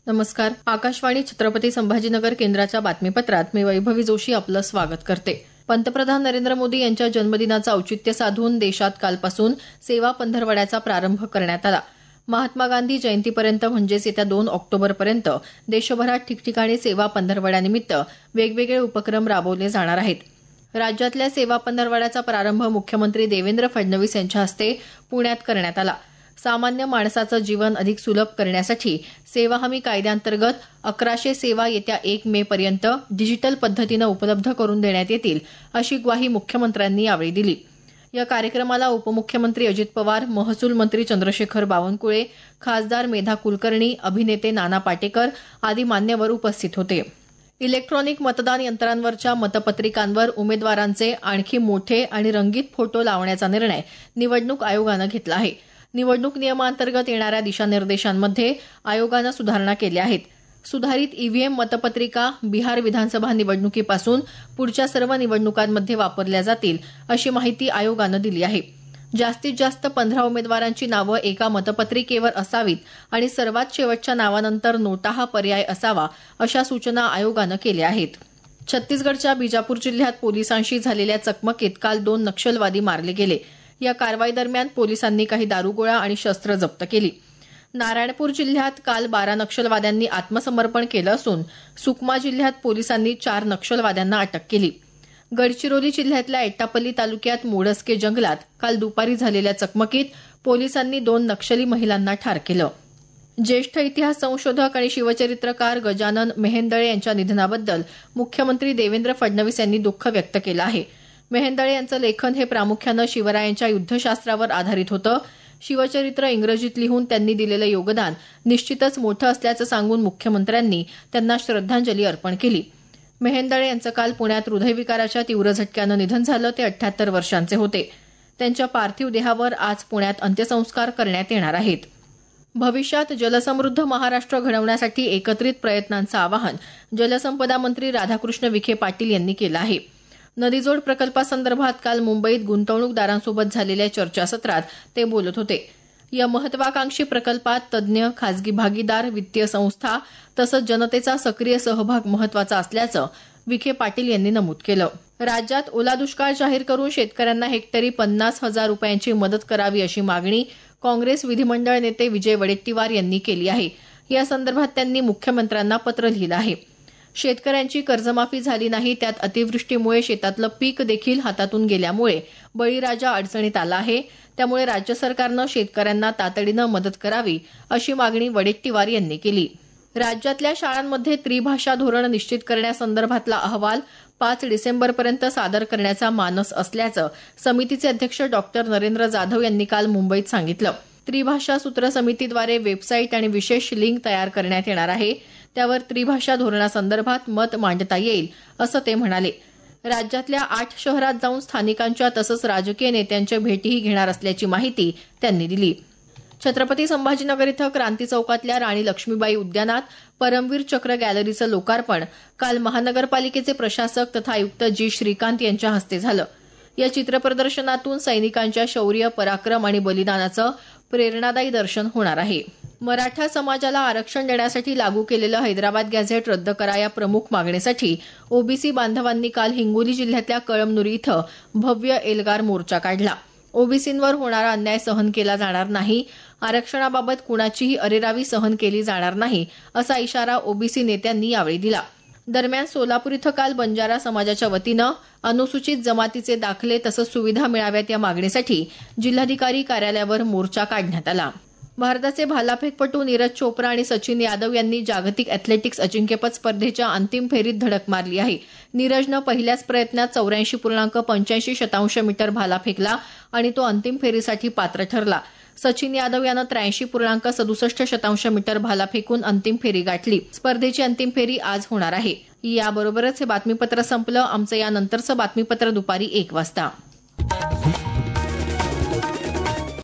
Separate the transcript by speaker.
Speaker 1: नमस्कार. आकाशवाणी छत्रपती संभाजीनगर केंद्राच्या बातमीपत्रात मी वैभवी जोशी आपलं स्वागत करते. पंतप्रधान नरेंद्र मोदी यांच्या जन्मदिनाचं औचित्य साधून देशात कालपासून सेवा पंधरवड्याचा प्रारंभ करण्यात आला. महात्मा गांधी जयंतीपर्यंत म्हणजेच येत्या 2 ऑक्टोबरपर्यंत देशभरात ठिकठिकाणी सेवा पंधरवड्यानिमित्त वेगवेगळे उपक्रम राबवले जाणार आहेत. राज्यातल्या सेवा पंधरवड्याचा प्रारंभ मुख्यमंत्री देवेंद्र फडणवीस यांच्या हस्ते पुण्यात करण्यात आला. सामान्य माणसाचं जीवन अधिक सुलभ करण्यासाठी सेवा हमी कायद्याअंतर्गत 1100 सेवा येत्या 1 मे पर्यंत डिजिटल पद्धतीनं उपलब्ध करून देण्यात येतील, अशी ग्वाही मुख्यमंत्र्यांनी यावेळी दिली. या कार्यक्रमाला उपमुख्यमंत्री अजित पवार, महसूल मंत्री चंद्रशेखर बावनकुळे, खासदार मेधा कुलकर्णी, अभिनेते नाना पाटेकर आदी मान्यवर उपस्थित होते. इलेक्ट्रॉनिक मतदान यंत्रांवरच्या मतपत्रिकांवर उमेदवारांचे आणखी मोठे आणि रंगीत फोटो लावण्याचा निर्णय निवडणूक आयोगानं घेतला आहे. निवडणूक नियमांतर्गत येणाऱ्या दिशानिर्देशांमध्ये आयोगानं सुधारणा केल्या आहेत. सुधारित ईव्हीएम मतपत्रिका बिहार विधानसभा निवडणुकीपासून पुढच्या सर्व निवडणुकांमध्ये वापरल्या जातील, अशी माहिती आयोगानं दिली आहे. जास्तीत जास्त 15 उमेदवारांची नावं एका मतपत्रिकेवर असावीत आणि सर्वात शेवटच्या नावानंतर नोटा हा पर्याय असावा, अशा सूचना आयोगानं केल्या आहेत. छत्तीसगडच्या बिजापूर जिल्ह्यात पोलिसांशी झालेल्या चकमकीत काल 2 नक्षलवादी मारले गेले. या कारवाईदरम्यान पोलिसांनी काही दारुगोळा आणि शस्त्र जप्त केली. नारायणपूर जिल्ह्यात काल 12 नक्षलवाद्यांनी आत्मसमर्पण केलं असून सुकमा जिल्ह्यात पोलिसांनी 4 नक्षलवाद्यांना अटक केली. गडचिरोली जिल्ह्यातल्या एटापल्ली तालुक्यात मोडस्के जंगलात काल दुपारी झालेल्या चकमकीत पोलिसांनी 2 नक्षली महिलांना ठार केलं. ज्येष्ठ इतिहास संशोधक आणि शिवचरित्रकार गजानन मेहेंदळे यांच्या निधनाबद्दल मुख्यमंत्री देवेंद्र फडणवीस यांनी दुःख व्यक्त केलं आहे. मेहेंदळे यांचं लेखन हे प्रामुख्यानं शिवरायांच्या युद्धशास्त्रावर आधारित होतं. शिवचरित्र इंग्रजीत लिहून त्यांनी दिलेलं योगदान निश्चितच मोठं असल्याचं सांगून मुख्यमंत्र्यांनी त्यांना श्रद्धांजली अर्पण केली. मेहेंदळे यांचं काल पुण्यात हृदयविकाराच्या तीव्र झटक्यानं निधन झालं. ते 78 वर्षांचे होते. त्यांच्या पार्थिव देहावर आज पुण्यात अंत्यसंस्कार करण्यात येणार आहेत. भविष्यात जलसमृद्ध महाराष्ट्र घडवण्यासाठी एकत्रित प्रयत्नांचं आवाहन जलसंपदा मंत्री राधाकृष्ण विखे पाटील यांनी केलं आहे. नदीजोड प्रकल्पासंदर्भात काल मुंबईत गुंतवणूकदारांसोबत झालेल्या चर्चासत्रात ते बोलत होते. या महत्वाकांक्षी प्रकल्पात तज्ज्ञ, खासगी भागीदार, वित्तीय संस्था तसंच जनतेचा सक्रिय सहभाग महत्वाचा असल्याचं विखे पाटील यांनी नमूद केलं. राज्यात ओला दुष्काळ जाहीर करून शेतकऱ्यांना हेक्टरी 50,000 रुपयांची मदत करावी, अशी मागणी काँग्रेस विधिमंडळ नेते विजय वडेट्टीवार यांनी केली आहे. या संदर्भात त्यांनी मुख्यमंत्र्यांना पत्र लिहिलं आहे. शेतकऱ्यांची कर्जमाफी झाली नाही, त्यात अतिवृष्टीमुळे शेतातलं पीक देखील हातातून गेल्यामुळे बळीराजा अडचणीत आला आहे. त्यामुळे राज्य सरकारनं शेतकऱ्यांना तातडीनं मदत करावी, अशी मागणी वडेट्टीवार यांनी केली. राज्यातल्या शाळांमध्ये त्रिभाषा धोरण निश्चित करण्यासंदर्भातला अहवाल 5 डिसेंबरपर्यंत सादर करण्याचा मानस असल्याचं समितीचे अध्यक्ष डॉक्टर नरेंद्र जाधव यांनी काल मुंबईत सांगितलं. त्रिभाषा सूत्र समितीद्वारे वेबसाईट आणि विशेष लिंक तयार करण्यात येणार आहे. त्यावर त्रिभाषा धोरणासंदर्भात मत मांडता येईल, असं ते म्हणाले. राज्यातल्या 8 शहरात जाऊन स्थानिकांच्या तसंच राजकीय नेत्यांच्या भेटीही घेणार असल्याची माहिती त्यांनी दिली. छत्रपती संभाजीनगर इथं क्रांती चौकातल्या राणी लक्ष्मीबाई उद्यानात परमवीर चक्र गॅलरीचं लोकार्पण काल महानगरपालिकेचे प्रशासक तथा आयुक्त जी श्रीकांत यांच्या हस्ते झालं. या चित्रप्रदर्शनातून सैनिकांच्या शौर्य, पराक्रम आणि बलिदानाचं प्रेरणादायी दर्शन होणार आहे. मराठा समाजाला आरक्षण देण्यासाठी लागू केलेलं हैदराबाद गॅझेट रद्द करा, या प्रमुख मागणीसाठी ओबीसी बांधवांनी काल हिंगोली जिल्ह्यातल्या कळमनुरी इथं भव्य एल्गार मोर्चा काढला. ओबीसींवर होणारा अन्याय सहन केला जाणार नाही, आरक्षणाबाबत कुणाचीही अरेरावी सहन केली जाणार नाही, असा इशारा ओबीसी नेत्यांनी यावेळी दिला. दरम्यान सोलापूर इथं काल बंजारा समाजाच्या वतीनं अनुसूचित जमातीचे दाखले तसंच सुविधा मिळाव्यात, या मागणीसाठी जिल्हाधिकारी कार्यालयावर मोर्चा काढण्यात आला. भारताचे भालाफेकपटू नीरज चोप्रा आणि सचिन यादव यांनी जागतिक अॅथलेटिक्स अजिंक्यपद स्पर्धेच्या अंतिम फेरीत धडक मारली आहे. नीरजनं पहिल्याच प्रयत्नात 84.85 मीटर भाला फेकला आणि तो अंतिम फेरीसाठी पात्र ठरला. सचिन यादव यानं 83.67 मीटर भाला फेकून अंतिम फेरी गाठली. स्पर्धेची अंतिम फेरी आज होणार आहे. याबरोबरच हे बातमीपत्र संपलं. आमचं यानंतरचं बातमीपत्र दुपारी 1 वाजता.